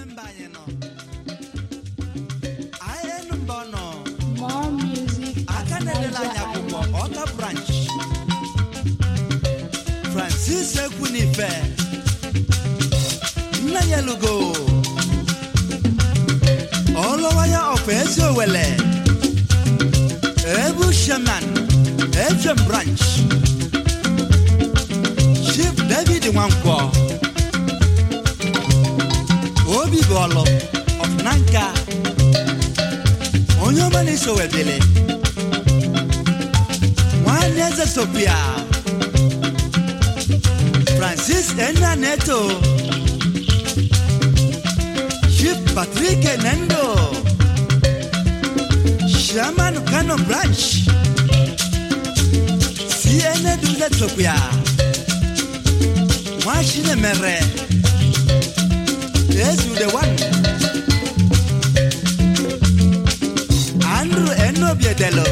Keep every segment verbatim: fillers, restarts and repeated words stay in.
More music at Oka branch. Francis Ekunife. Nanyalugo. Olowaya of Ezowele. Ebu Shaman. Ejem branch. Chief David Wankwo. Obi Bolo of Nanka. Onyomani Sowedele. Waneza Sophia. Francis Ena Neto. Chief Patrick Nendo. Shaman Kano Branch. C N A Duza Sophia. Washine Mere. Yes, you the one. Andrew Eno Biedelo.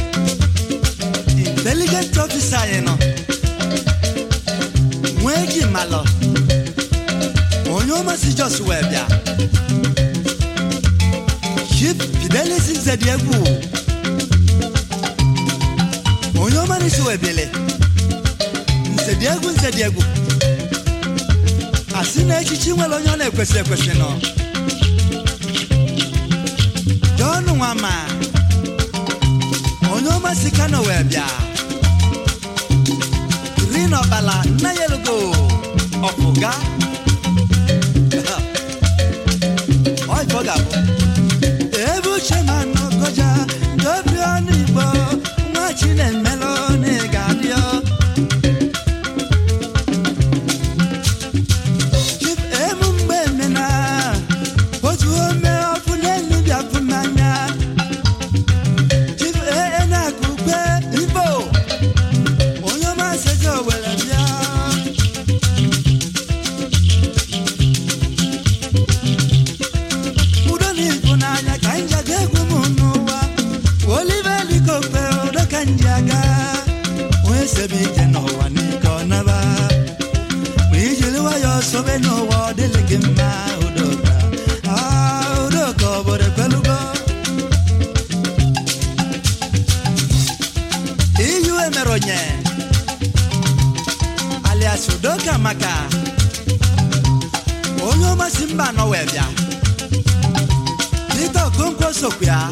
Intelligent officer, you know. Mwegi malo. Onyoma si just webia. Chief Fidelis Nzediegu. Onyoma ni suwebele. Nzediegu Nzediegu. Asina echichi mwelo nyone kwese kwese no. John Wama. Onyoma si kano webia. Rino bala na yelugo. Ofuga. Oi foga bo. Ebu chemano koja. Dobri onibo. Machine melone gadio. Chip emumbe mena. Oju ome ofuneni bia funanya. Chip e ena kupe ibo. Onyoma sejo wele bia. Udoni funanya kanja gegu munuwa. Olive likope odo kanjaga. Wese bije no waniko naba. Wijili wa yo sobe no wa delegema udoka. Ah udoko bore pelugo. Iyu emeronye. Alias udoka maka. Onyoma simba no webia. Tito Gonko Sokwia.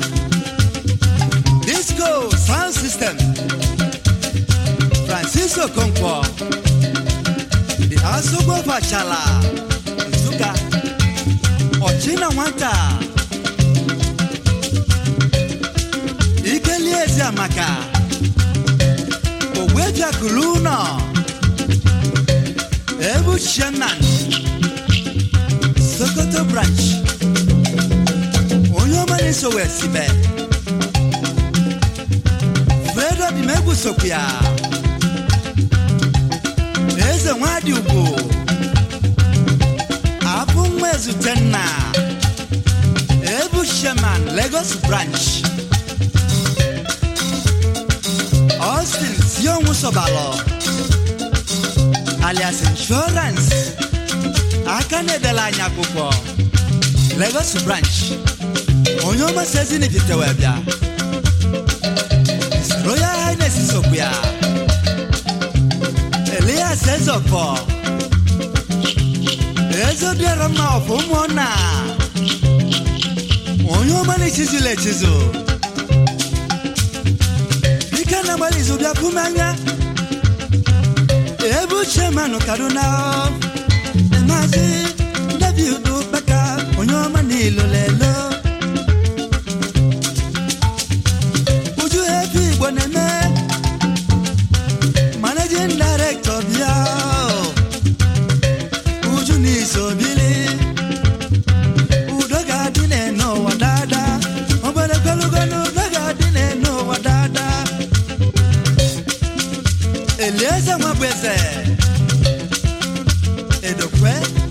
Disco Sound System. Francisco Conquo. The Asogo Fachala. Zuka. Ochina Wanta. Ikeliezi Amaka. Oweja Kuluna. Ebu Shaman. Sokoto Branch. Onyoma Niso Wesibe. Fredo di Megu Sokwia. Eze Wadi Ugo. Abu Mwezu Tenna. Ebu Shaman Lagos Branch. Austin Sion Musobalo. Alias Insurance. Akane de la Nyakupo. Lagos Branch. Onyoma Sezini Vitewebia. Royal Highness Sokwia. Elias Ezoko. Ezo biara ma ofumona. Onyoma ni chizile chizo. Ikana malizo bia kumanya. Ebu chemano kaduna. Emazi David Baka. Onyoma ni lolelo. Uju happy boneme. Managing director bia. Uju ni sobile. Udoga dine no wadada. Obere pelugano udoga dine no wadada. Elieza Mwabweze. Edokwe.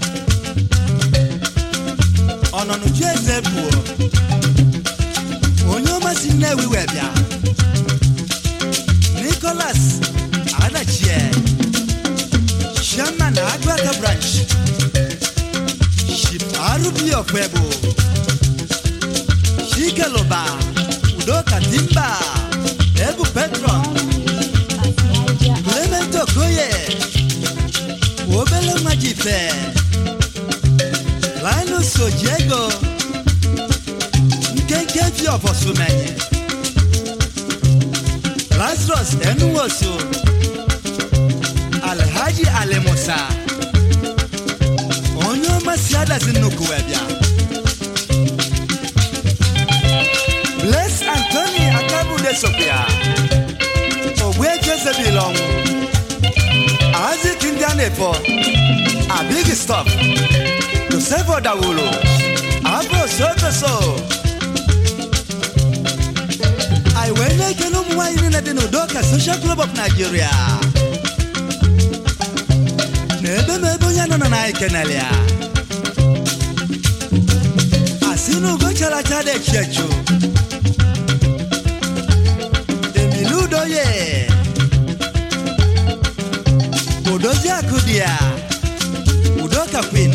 Ononu jeze buo. Onyoma sinewi webia. Nicholas Adachie. Shaman Agwata Branch. Ship Arubi Obi Ofwebo Shikeloba Udoka Timba Ebu Petron Clement Okoye Obele Majife Linus Ojego Nkenkefi Ofosumenye Lazarus Enuwoso Alhaji Alemusa Onyo Masiada Zinukuwebia Bless Anthony Akabu de Sophia Obwe Jezebelong Azi Kindianefo A big stop To Sevo Dawulo Abo Soto So I went like a long way in the Nodoka Social Club of Nigeria Nebe Meboyano na Ikenelia Asinu Gochala Chade Chechu Emiludo ye Udozia Kudia Udoka Queen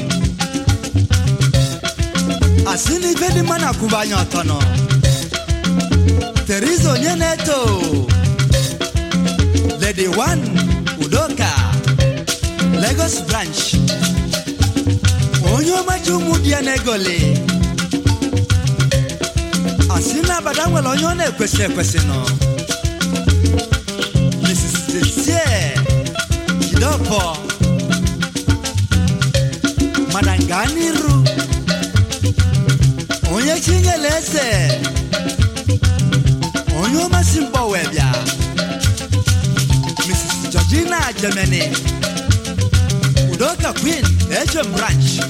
Asini Vedi Mana Kubanyo Tono Terizo Nyeneto Lady One Udoka Lagos branch Onyo majumu dia negole Asina badamwe lonyo ne kwese kwese no Missus Desie Kidopo Madanganiru Onye chingelese Onyo masimbo webia Missus Georgina Germany Udoka Queen, H M branch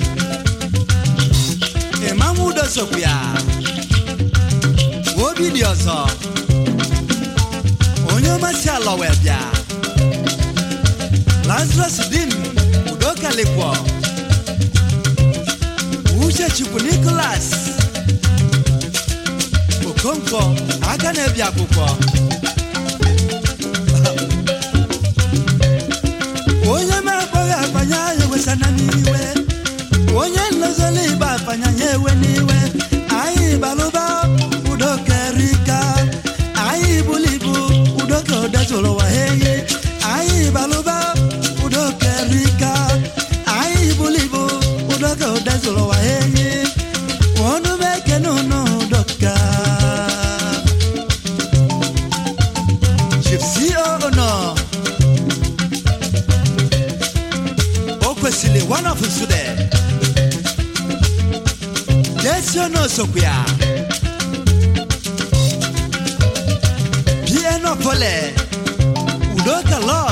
Emamu Dosopia Obi Dioso Onyo Masialo Webia Lazarus Dim Udoka Lekwo Uche Chupu Nicholas Okonko Aganebia Kuko Onye maboya fanya yewe sana niwe Onye lozoli ba fanya yewe niwe Ai baluba udoke rika Ai bulibu udoke odazolo wa heye Ai baluba udoke rika Ai bulibu udoke odazolo wa heye Wonu beke nono udoka Gypsy oh no Okwesile one of us today. Yes, you know, Sophia. Piano Pole. Udoka Lord.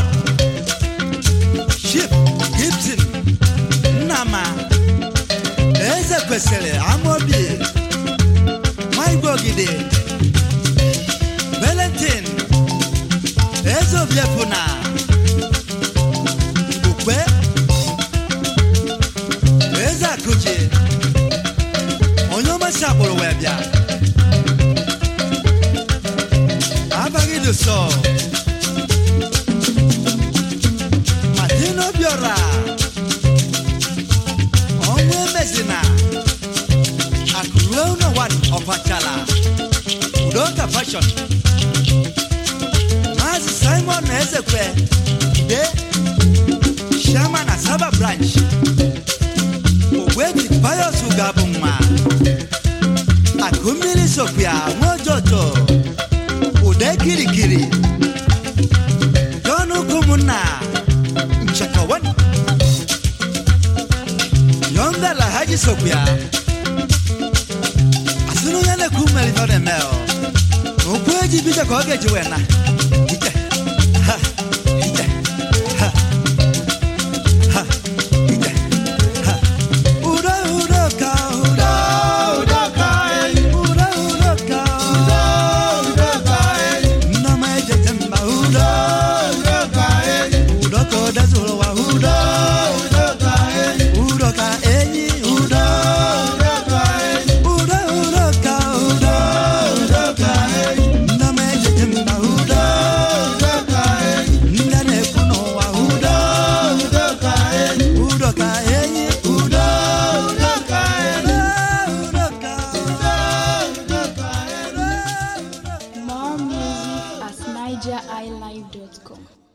Ship. Gibson. Nama. Eze Kwesile. Amobi. My Bogide. Valentine. Ezo Viefuna. Ukwe. Eza Kuji Onyoma Sabolo Webia Abagi do so Martino Biora Onwe Mezina Akuruno one of Achala Udoka Fashion Mazi Simon Ezekwe De Shama na Saba branch Weti bayo sugabuma Akumili Sophia Mojoto Ude kiri kiri Donu kumuna Mchakawan Yonda la Haji Sophia Asunu yane kumeli nore meo Ukweji bija koge juwena Ite Ha Ite Ha Ha Ite Ha Uda udoka uda udoka Uda udoka Uda udoka Nama eje temba uda udoka Udoko dazuro wa uda udoka Udoka enyi uda udoka Uda udoka uda udoka Nama eje temba uda niger i live dot com.